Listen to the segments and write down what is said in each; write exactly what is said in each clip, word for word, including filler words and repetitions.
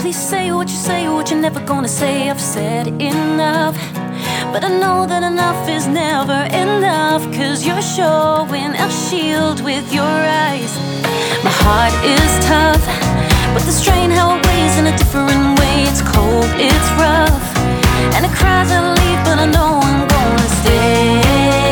Baby, say what you say, what you're never gonna say. I've said enough, but I know that enough is never enough. Cause you're showing a shield with your eyes. My heart is tough, but the strain how it weighs in a different way. It's cold, it's rough, and it cries I leave, but I know I'm gonna stay.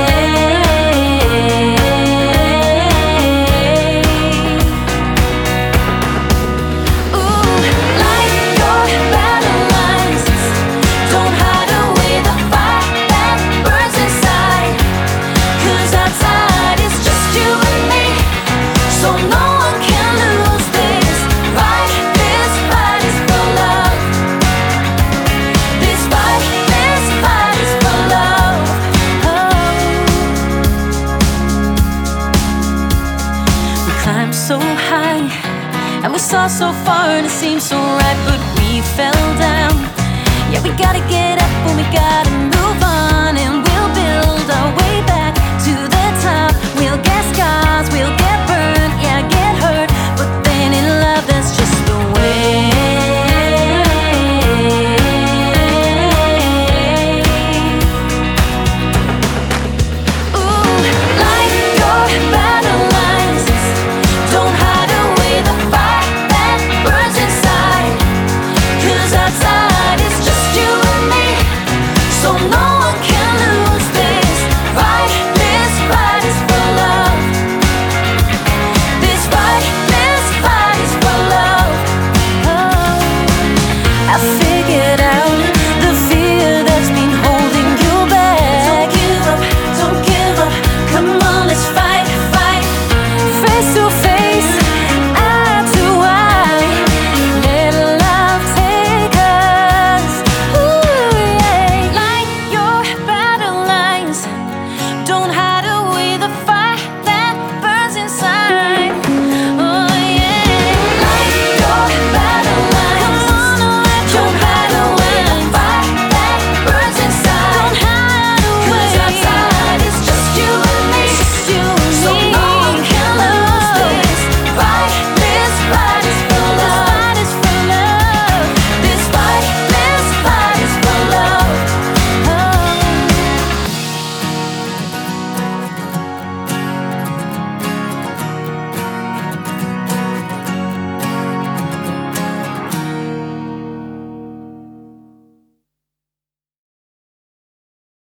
So high, and we saw so far, and it seemed so right, but we fell down. Yeah, we gotta get up.